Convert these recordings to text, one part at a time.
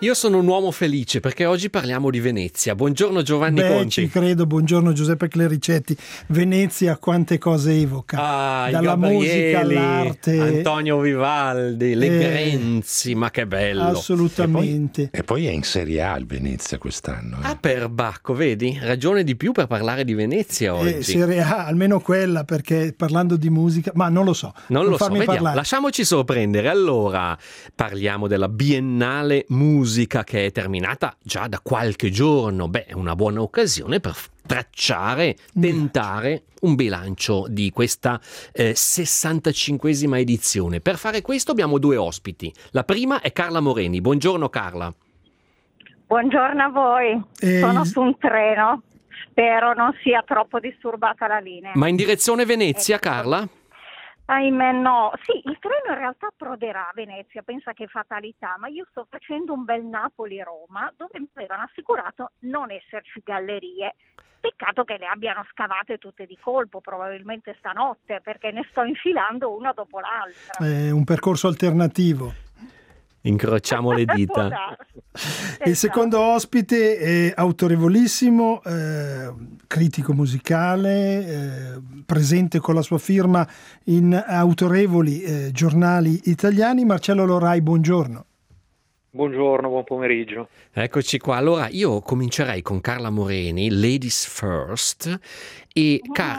Io sono un uomo felice perché oggi parliamo di Venezia. Buongiorno Giovanni Conti. Ci credo, buongiorno Giuseppe Clericetti. Venezia quante cose evoca, dalla musica all'arte. Antonio Vivaldi, Le Grenzi, ma che bello. Assolutamente. E poi è in Serie A il Venezia quest'anno. Per Bacco, vedi? Ragione di più per parlare di Venezia oggi. Serie A, almeno quella, perché parlando di musica, ma non lo so. Non lo so, vediamo. Parlare. Lasciamoci sorprendere. Allora, parliamo della Biennale Musica che è terminata già da qualche giorno. È una buona occasione per tentare un bilancio di questa 65esima edizione. Per fare questo abbiamo due ospiti. La prima è Carla Moreni. Buongiorno Carla. Buongiorno a voi. Sono su un treno. Spero non sia troppo disturbata la linea. Ma in direzione Venezia, Carla? Ahimè no, sì, il treno in realtà approderà a Venezia, pensa che fatalità, ma io sto facendo un bel Napoli-Roma dove mi avevano assicurato non esserci gallerie. Peccato che le abbiano scavate tutte di colpo, probabilmente stanotte, perché ne sto infilando una dopo l'altra. È un percorso alternativo. Incrociamo le dita. Il secondo ospite è autorevolissimo, critico musicale, presente con la sua firma in autorevoli giornali italiani. Marcello Lorai, buongiorno. Buongiorno, buon pomeriggio. Eccoci qua. Allora io comincerei con Carla Moreni, Ladies First, e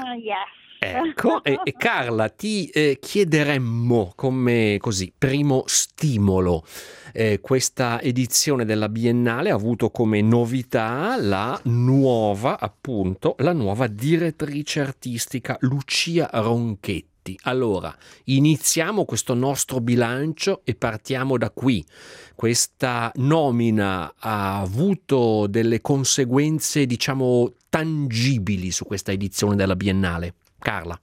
Ecco, e Carla, ti chiederemmo come così primo stimolo. Questa edizione della Biennale ha avuto come novità la nuova direttrice artistica Lucia Ronchetti. Allora, iniziamo questo nostro bilancio e partiamo da qui. Questa nomina ha avuto delle conseguenze, diciamo, tangibili su questa edizione della Biennale. Carla.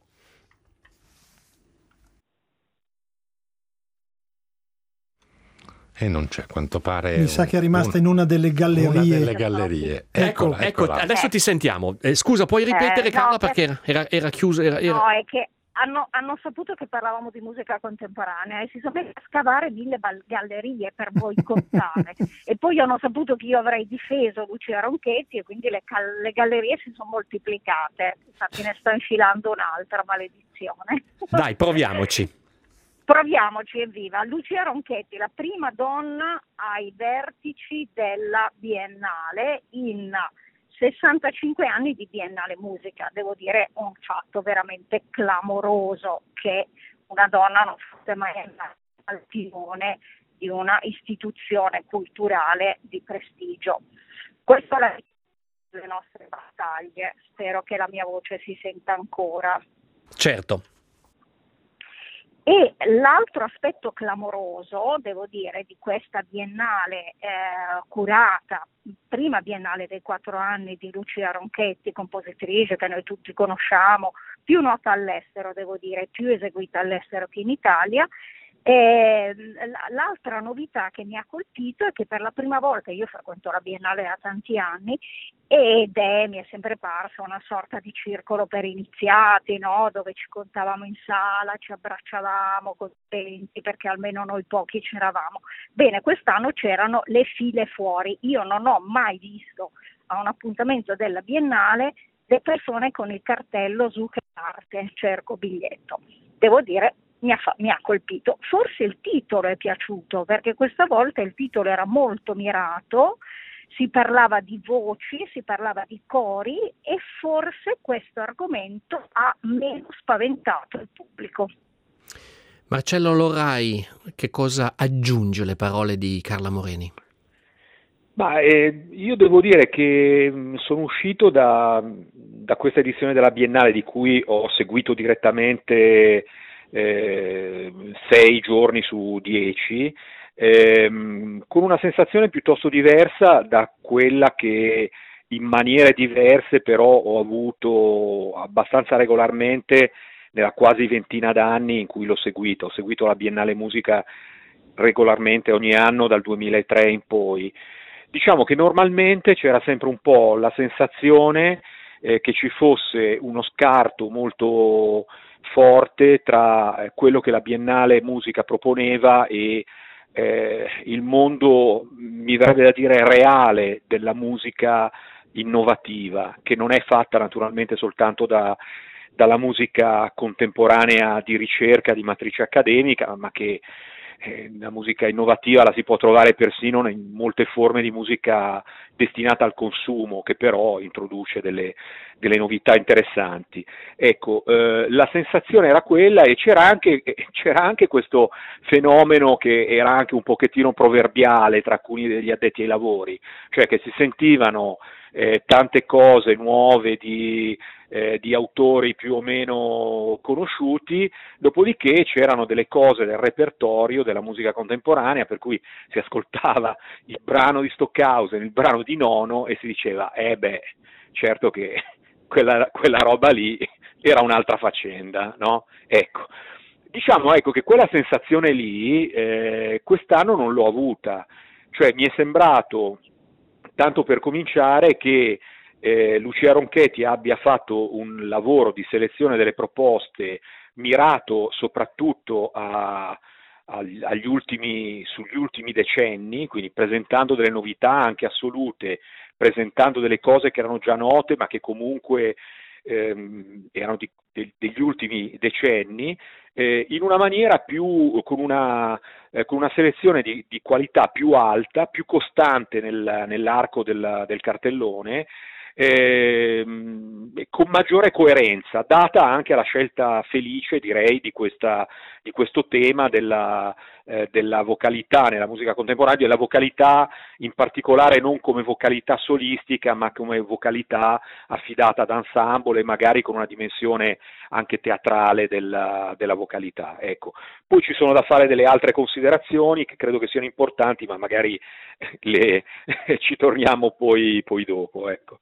E non c'è, quanto pare. Mi sa che è rimasta in una delle gallerie. Una delle gallerie. Ecco, adesso ti sentiamo. Scusa, puoi ripetere Carla, perché era chiuso? No, è che hanno saputo che parlavamo di musica contemporanea e si sono messi a scavare 1000 gallerie per boicottare e poi hanno saputo che io avrei difeso Lucia Ronchetti e quindi le gallerie si sono moltiplicate. Infatti ne sto infilando un'altra, maledizione. Dai, proviamoci, evviva. Lucia Ronchetti, la prima donna ai vertici della Biennale in 65 anni di Biennale Musica. Devo dire un fatto veramente clamoroso, che una donna non fosse mai andata al timone di una istituzione culturale di prestigio. Questo è la delle nostre battaglie. Spero che la mia voce si senta ancora. certo. E l'altro aspetto clamoroso, devo dire, di questa biennale curata, prima biennale dei 4 anni di Lucia Ronchetti, compositrice che noi tutti conosciamo, più nota all'estero, devo dire, più eseguita all'estero che in Italia. L'altra novità che mi ha colpito è che per la prima volta, io frequento la Biennale da tanti anni, mi è sempre parso una sorta di circolo per iniziati, no? Dove ci contavamo in sala, ci abbracciavamo contenti perché almeno noi pochi c'eravamo. Bene, quest'anno c'erano le file fuori. Io non ho mai visto a un appuntamento della Biennale le persone con il cartello Zuccherarte, cerco biglietto. Devo dire, mi ha colpito. Forse il titolo è piaciuto, perché questa volta il titolo era molto mirato, si parlava di voci, si parlava di cori e forse questo argomento ha meno spaventato il pubblico. Marcello Lorai, che cosa aggiunge le parole di Carla Moreni? Io devo dire che sono uscito da questa edizione della Biennale, di cui ho seguito direttamente 6 giorni su 10, con una sensazione piuttosto diversa da quella che in maniere diverse però ho avuto abbastanza regolarmente nella quasi ventina d'anni in cui l'ho seguito. Ho seguito la Biennale Musica regolarmente ogni anno dal 2003 in poi. Diciamo che normalmente c'era sempre un po' la sensazione che ci fosse uno scarto molto forte tra quello che la Biennale Musica proponeva e il mondo mi verrebbe da dire reale della musica innovativa, che non è fatta naturalmente soltanto dalla musica contemporanea di ricerca, di matrice accademica, ma che la musica innovativa la si può trovare persino in molte forme di musica destinata al consumo, che però introduce delle novità interessanti. Ecco, la sensazione era quella, e c'era anche questo fenomeno che era anche un pochettino proverbiale tra alcuni degli addetti ai lavori, cioè che si sentivano tante cose nuove di autori più o meno conosciuti, dopodiché c'erano delle cose del repertorio della musica contemporanea, per cui si ascoltava il brano di Stockhausen, il brano di Nono, e si diceva, certo che quella roba lì era un'altra faccenda, no? Ecco. Diciamo che quella sensazione lì quest'anno non l'ho avuta, cioè mi è sembrato, tanto per cominciare, che Lucia Ronchetti abbia fatto un lavoro di selezione delle proposte mirato soprattutto sugli ultimi decenni, quindi presentando delle novità anche assolute, presentando delle cose che erano già note ma che comunque erano degli ultimi decenni, in una maniera con una selezione di qualità più alta, più costante nell'arco del cartellone, con maggiore coerenza, data anche la scelta felice, direi, di questo tema della vocalità nella musica contemporanea, della vocalità in particolare non come vocalità solistica, ma come vocalità affidata ad ensemble e magari con una dimensione anche teatrale della vocalità. Ecco. Poi ci sono da fare delle altre considerazioni che credo che siano importanti, ma magari ci torniamo poi dopo. Ecco.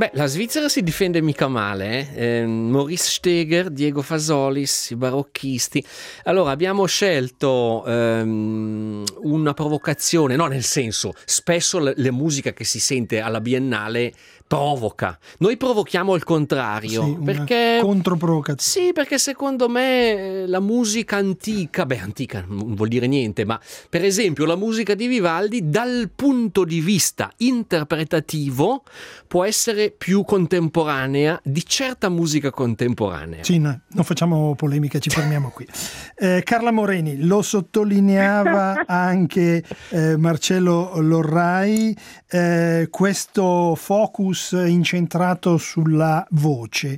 Beh, la Svizzera si difende mica male, Maurice Steger, Diego Fasolis, i barocchisti. Allora, abbiamo scelto una provocazione, no, nel senso, spesso le musica che si sente alla Biennale provoca. Noi provochiamo il contrario, sì, perché controprovocazione. sì, perché secondo me la musica antica non vuol dire niente, ma per esempio la musica di Vivaldi dal punto di vista interpretativo può essere più contemporanea di certa musica contemporanea. Sì, no, non facciamo polemiche, ci fermiamo qui. Carla Moreni, lo sottolineava anche Marcello Lorrai, questo focus incentrato sulla voce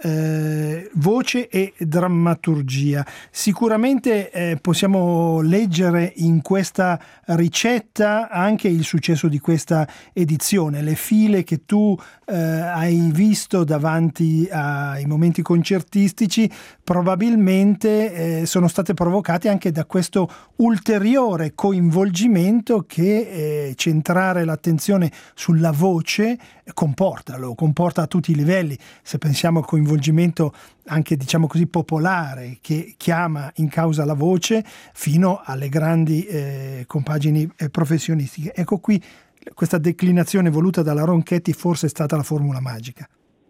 e drammaturgia. Sicuramente possiamo leggere in questa ricetta anche il successo di questa edizione, le file che tu hai visto davanti ai momenti concertistici probabilmente sono state provocate anche da questo ulteriore coinvolgimento che centrare l'attenzione sulla voce comporta a tutti i livelli. Se pensiamo al coinvolgimento anche, diciamo così, popolare, che chiama in causa la voce, fino alle grandi compagini professionistiche. Ecco qui questa declinazione voluta dalla Ronchetti forse è stata la formula magica.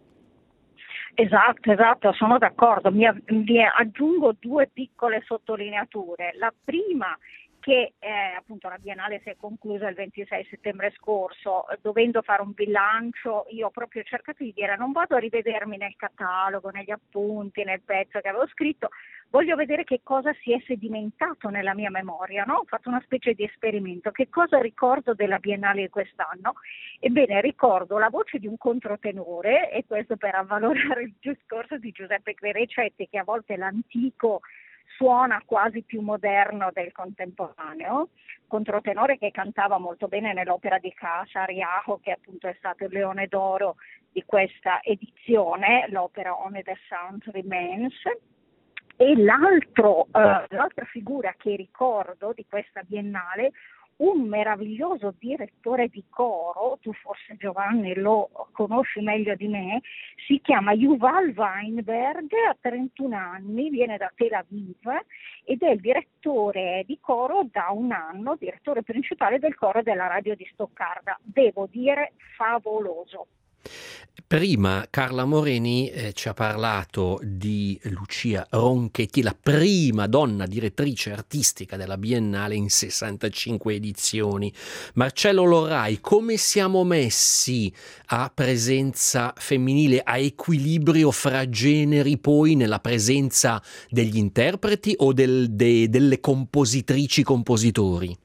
Esatto, sono d'accordo. Mi aggiungo due piccole sottolineature. La prima, che appunto la Biennale si è conclusa il 26 settembre scorso, dovendo fare un bilancio, io ho proprio cercato di dire non vado a rivedermi nel catalogo, negli appunti, nel pezzo che avevo scritto, voglio vedere che cosa si è sedimentato nella mia memoria, no? Ho fatto una specie di esperimento, che cosa ricordo della Biennale di quest'anno? Ebbene, ricordo la voce di un controtenore, e questo per avvalorare il discorso di Giuseppe Quericetti, che a volte l'antico suona quasi più moderno del contemporaneo, controtenore che cantava molto bene nell'opera di Ca-Sariaho, che appunto è stato il Leone d'Oro di questa edizione, l'opera Only the Sound Remains. E l'altra figura che ricordo di questa Biennale, un meraviglioso direttore di coro, tu forse Giovanni lo conosci meglio di me, si chiama Yuval Weinberg, ha 31 anni, viene da Tel Aviv ed è il direttore di coro da un anno, direttore principale del coro della radio di Stoccarda. Devo dire favoloso. Prima Carla Moreni ci ha parlato di Lucia Ronchetti, la prima donna direttrice artistica della Biennale in 65 edizioni. Marcello Lorrai, come siamo messi a presenza femminile, a equilibrio fra generi poi nella presenza degli interpreti o delle compositrici-compositori?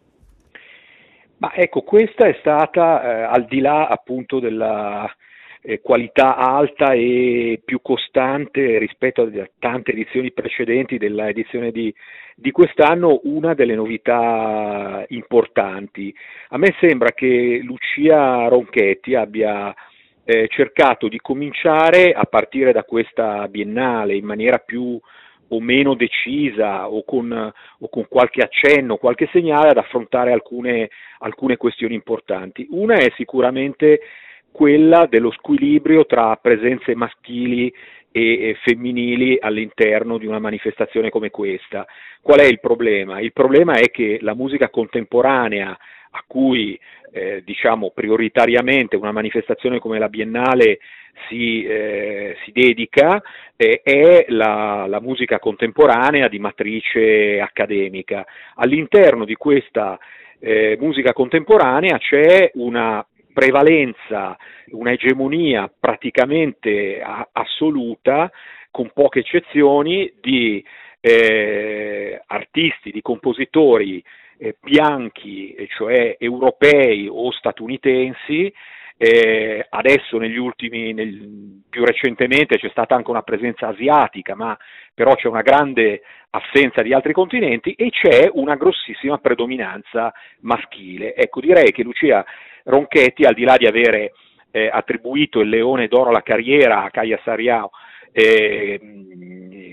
Ma ecco, questa è stata, al di là appunto della qualità alta e più costante rispetto a tante edizioni precedenti della edizione di quest'anno, una delle novità importanti. A me sembra che Lucia Ronchetti abbia cercato di cominciare a partire da questa Biennale in maniera più o meno decisa o con qualche accenno, qualche segnale ad affrontare alcune questioni importanti. Una è sicuramente quella dello squilibrio tra presenze maschili e femminili all'interno di una manifestazione come questa. Qual è il problema? Il problema è che la musica contemporanea, a cui diciamo prioritariamente una manifestazione come la Biennale si dedica, è la musica contemporanea di matrice accademica. All'interno di questa musica contemporanea c'è una prevalenza, una egemonia praticamente assoluta, con poche eccezioni, di artisti, di compositori bianchi, cioè europei o statunitensi. Adesso più recentemente c'è stata anche una presenza asiatica, ma però c'è una grande assenza di altri continenti e c'è una grossissima predominanza maschile. Ecco, direi che Lucia Ronchetti, al di là di avere attribuito il Leone d'Oro alla carriera a Ca-Sariaho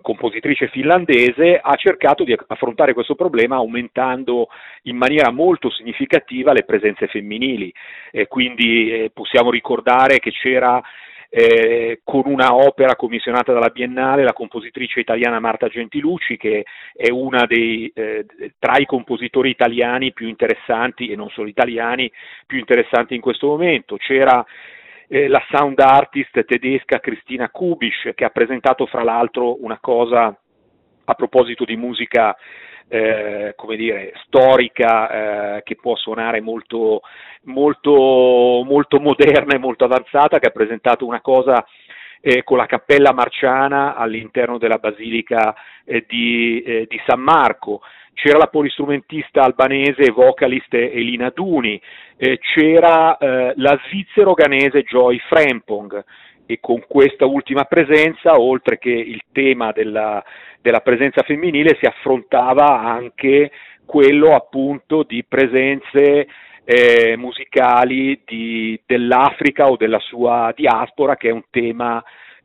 compositrice finlandese, ha cercato di affrontare questo problema aumentando in maniera molto significativa le presenze femminili, quindi possiamo ricordare che c'era con una opera commissionata dalla Biennale la compositrice italiana Marta Gentilucci, che è una tra i compositori italiani più interessanti, e non solo italiani, più interessanti in questo momento. C'era la sound artist tedesca Christina Kubisch, che ha presentato fra l'altro una cosa a proposito di musica come dire, storica, che può suonare molto moderna e molto avanzata, che ha presentato una cosa con la Cappella Marciana all'interno della Basilica di San Marco. C'era la polistrumentista albanese e vocalist Elina Duni, c'era la svizzero-ghanese Joy Frempong, e con questa ultima presenza, oltre che il tema della presenza femminile, si affrontava anche quello appunto di presenze musicali dell'Africa o della sua diaspora, che è un tema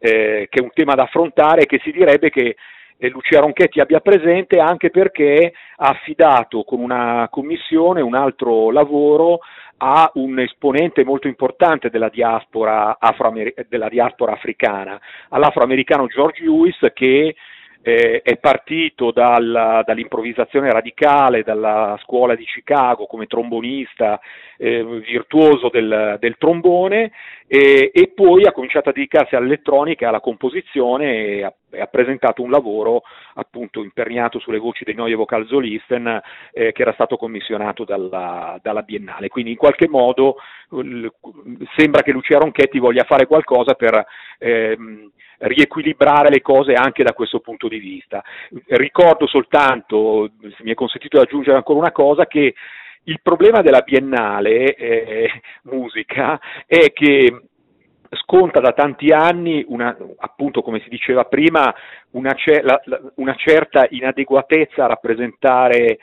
da affrontare, e che si direbbe che Lucia Ronchetti abbia presente, anche perché ha affidato con una commissione un altro lavoro a un esponente molto importante della diaspora africana, all'afroamericano George Lewis, che è partito dall'improvvisazione radicale, dalla scuola di Chicago come trombonista virtuoso del trombone, e poi ha cominciato a dedicarsi all'elettronica e alla composizione, e ha presentato un lavoro appunto imperniato sulle voci dei Neue Vokalsolisten, che era stato commissionato dalla Biennale. Quindi in qualche modo sembra che Lucia Ronchetti voglia fare qualcosa per riequilibrare le cose anche da questo punto di vista. Ricordo soltanto, se mi è consentito di aggiungere ancora una cosa, che il problema della Biennale musica è che sconta da tanti anni appunto, come si diceva prima, una certa inadeguatezza a rappresentare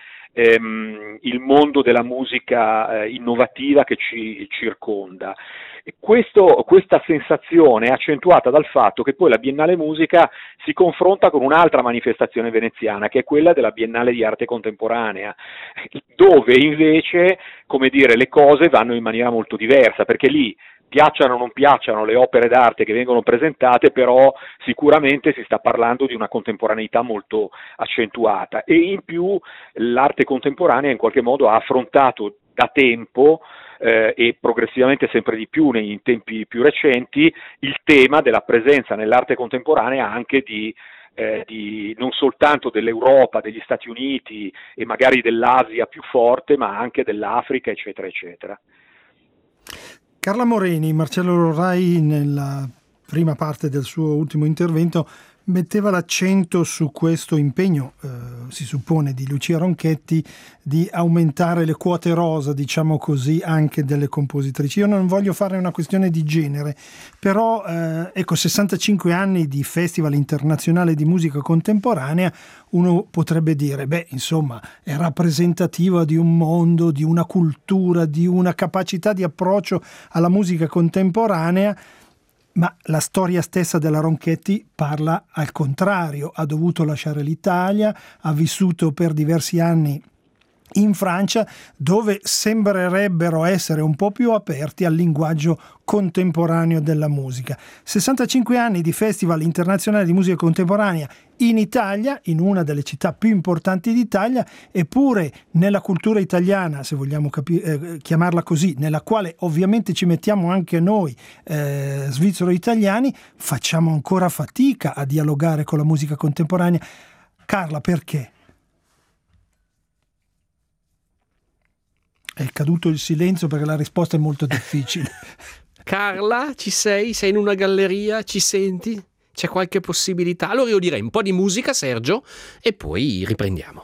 il mondo della musica innovativa che ci circonda. E questa sensazione è accentuata dal fatto che poi la Biennale Musica si confronta con un'altra manifestazione veneziana, che è quella della Biennale di Arte Contemporanea, dove invece, come dire, le cose vanno in maniera molto diversa, perché lì, piacciono o non piacciono le opere d'arte che vengono presentate, però sicuramente si sta parlando di una contemporaneità molto accentuata, e in più l'arte contemporanea in qualche modo ha affrontato da tempo e progressivamente sempre di più in tempi più recenti il tema della presenza nell'arte contemporanea anche di non soltanto dell'Europa, degli Stati Uniti e magari dell'Asia più forte, ma anche dell'Africa, eccetera, eccetera. Carla Moreni, Marcello Lorrai nella prima parte del suo ultimo intervento metteva l'accento su questo impegno, si suppone, di Lucia Ronchetti di aumentare le quote rosa, diciamo così, anche delle compositrici. Io non voglio fare una questione di genere, però 65 anni di Festival Internazionale di Musica Contemporanea, uno potrebbe dire, insomma, è rappresentativa di un mondo, di una cultura, di una capacità di approccio alla musica contemporanea. Ma la storia stessa della Ronchetti parla al contrario. Ha dovuto lasciare l'Italia, ha vissuto per diversi anni in Francia, dove sembrerebbero essere un po' più aperti al linguaggio contemporaneo della musica. 65 anni di Festival Internazionale di Musica Contemporanea in Italia, in una delle città più importanti d'Italia, eppure nella cultura italiana, se vogliamo chiamarla così, nella quale ovviamente ci mettiamo anche noi svizzero-italiani, facciamo ancora fatica a dialogare con la musica contemporanea. Carla, perché? È caduto il silenzio perché la risposta è molto difficile. Carla, ci sei? Sei in una galleria? Ci senti? C'è qualche possibilità? Allora io direi un po' di musica, Sergio, e poi riprendiamo.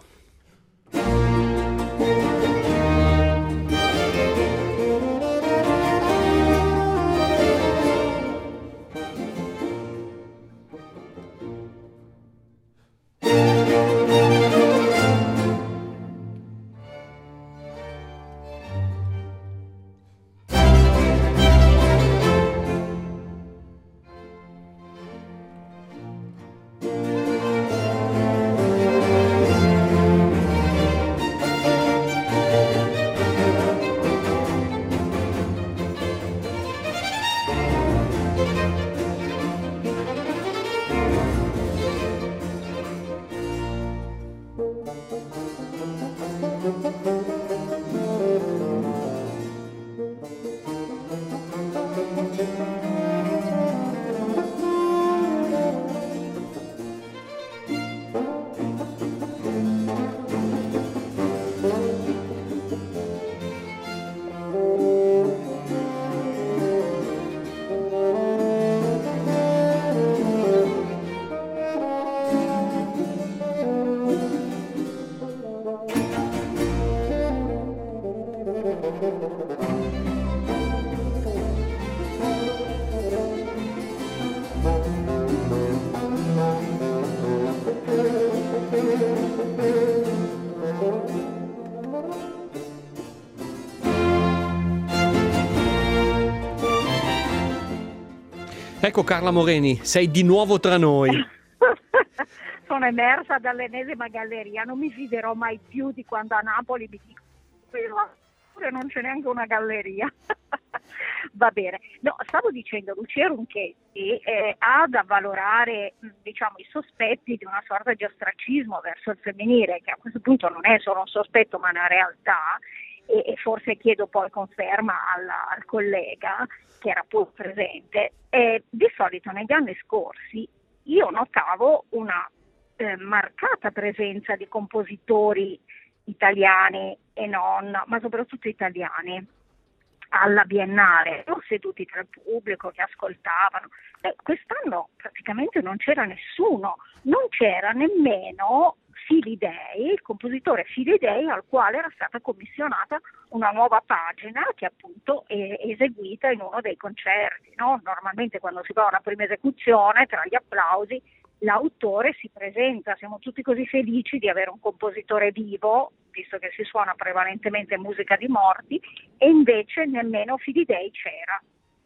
Ecco Carla Moreni, sei di nuovo tra noi. Sono emersa dall'ennesima galleria, non mi fiderò mai più di quando a Napoli mi dicono che non c'è neanche una galleria. Va bene, no, stavo dicendo, Lucia Ronchetti ha da valorare diciamo i sospetti di una sorta di ostracismo verso il femminile, che a questo punto non è solo un sospetto ma una realtà, e forse chiedo poi conferma al collega che era pur presente. Di solito negli anni scorsi io notavo una marcata presenza di compositori italiani e non, ma soprattutto italiani alla Biennale, seduti tra il pubblico che ascoltavano. Quest'anno praticamente non c'era nessuno, non c'era nemmeno Filidei, il compositore Filidei, al quale era stata commissionata una nuova pagina che appunto è eseguita in uno dei concerti, no? Normalmente quando si fa una prima esecuzione, tra gli applausi, l'autore si presenta, siamo tutti così felici di avere un compositore vivo, visto che si suona prevalentemente musica di morti, e invece nemmeno Filidei c'era.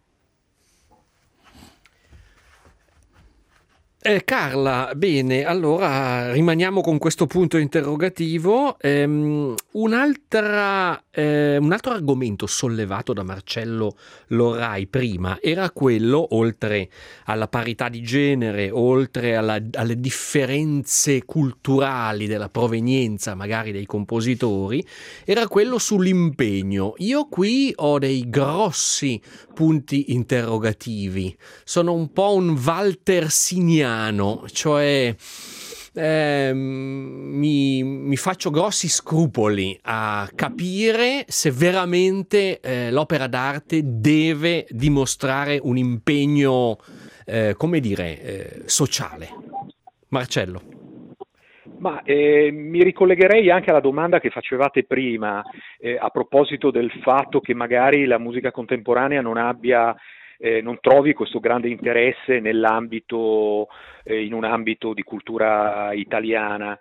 Carla, bene, allora rimaniamo con questo punto interrogativo. Un altro argomento sollevato da Marcello Lorai prima era quello, oltre alla parità di genere, oltre alle differenze culturali della provenienza magari dei compositori, era quello sull'impegno. Io qui ho dei grossi punti interrogativi, sono un po' un waltersiniano, cioè mi faccio grossi scrupoli a capire se veramente l'opera d'arte deve dimostrare un impegno, sociale. Marcello. Ma mi ricollegherei anche alla domanda che facevate prima a proposito del fatto che magari la musica contemporanea non trovi questo grande interesse nell'ambito, in un ambito di cultura italiana.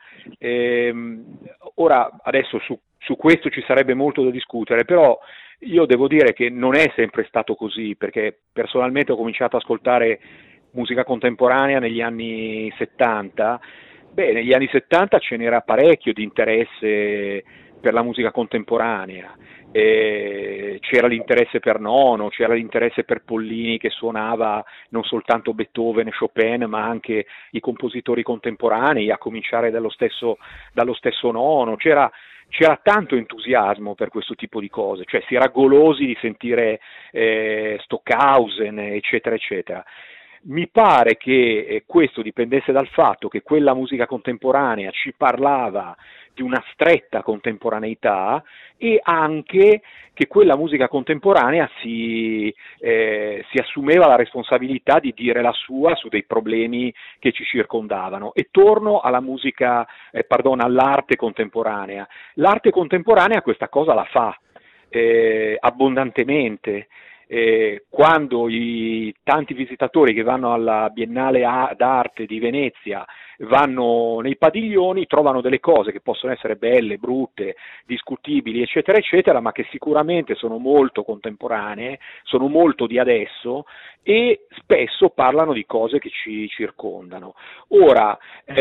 Ora, adesso su questo ci sarebbe molto da discutere, però io devo dire che non è sempre stato così, perché personalmente ho cominciato ad ascoltare musica contemporanea negli anni 70. Negli anni 70 ce n'era parecchio di interesse per la musica contemporanea. C'era l'interesse per Nono, c'era l'interesse per Pollini che suonava non soltanto Beethoven e Chopin ma anche i compositori contemporanei, a cominciare dallo stesso Nono. C'era tanto entusiasmo per questo tipo di cose, cioè si era golosi di sentire Stockhausen, eccetera eccetera. Mi pare che questo dipendesse dal fatto che quella musica contemporanea ci parlava di una stretta contemporaneità e anche che quella musica contemporanea si assumeva la responsabilità di dire la sua su dei problemi che ci circondavano. E torno alla all'arte contemporanea. L'arte contemporanea questa cosa la fa abbondantemente. Quando i tanti visitatori che vanno alla Biennale d'arte di Venezia vanno nei padiglioni, trovano delle cose che possono essere belle, brutte, discutibili, eccetera, eccetera, ma che sicuramente sono molto contemporanee, sono molto di adesso e spesso parlano di cose che ci circondano. Ora,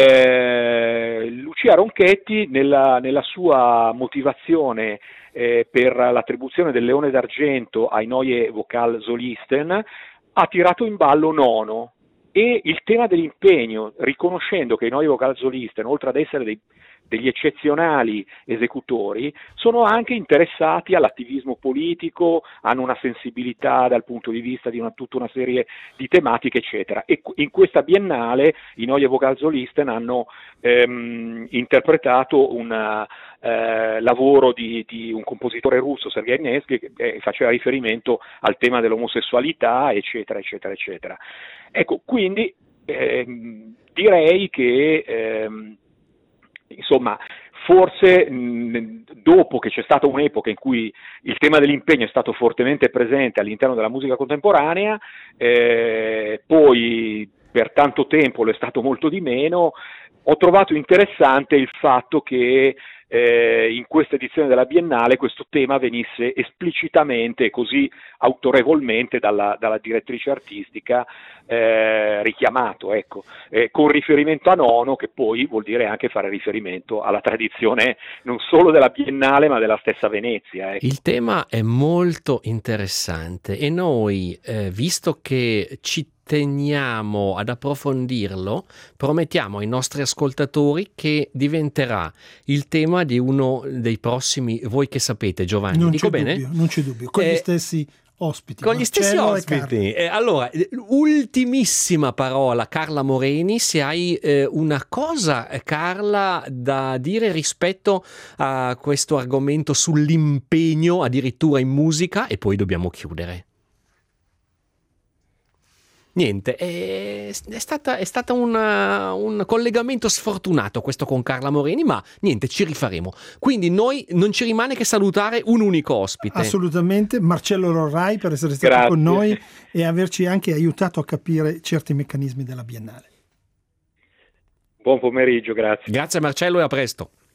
Lucia Ronchetti nella sua motivazione per l'attribuzione del Leone d'Argento ai Neue Vokalsolisten ha tirato in ballo Nono e il tema dell'impegno, riconoscendo che i Neue Vokalsolisten, oltre ad essere degli eccezionali esecutori, sono anche interessati all'attivismo politico, hanno una sensibilità dal punto di vista di tutta una serie di tematiche, eccetera. E in questa biennale i Neue Vokalsolisten hanno interpretato un lavoro di un compositore russo, Sergei Nevsky, che faceva riferimento al tema dell'omosessualità, eccetera, eccetera, eccetera. Ecco, quindi direi che insomma, forse dopo che c'è stata un'epoca in cui il tema dell'impegno è stato fortemente presente all'interno della musica contemporanea, poi per tanto tempo lo è stato molto di meno, ho trovato interessante il fatto che in questa edizione della Biennale questo tema venisse esplicitamente e così autorevolmente dalla direttrice artistica richiamato, ecco, con riferimento a Nono, che poi vuol dire anche fare riferimento alla tradizione non solo della Biennale ma della stessa Venezia. Ecco. Il tema è molto interessante e noi, visto che ci teniamo ad approfondirlo, promettiamo ai nostri ascoltatori che diventerà il tema di uno dei prossimi Voi che sapete, Giovanni. Non Dico c'è bene? dubbio, non c'è dubbio, con gli stessi ospiti. Con gli stessi ospiti. Allora, ultimissima parola, Carla Moreni, se hai una cosa, Carla, da dire rispetto a questo argomento sull'impegno addirittura in musica, e poi dobbiamo chiudere. Niente, è stata un collegamento sfortunato questo con Carla Moreni, ma niente, ci rifaremo. Quindi noi non ci rimane che salutare un unico ospite. Assolutamente, Marcello Rorrai, per essere stato con noi e averci anche aiutato a capire certi meccanismi della Biennale. Buon pomeriggio, grazie. Grazie Marcello e a presto.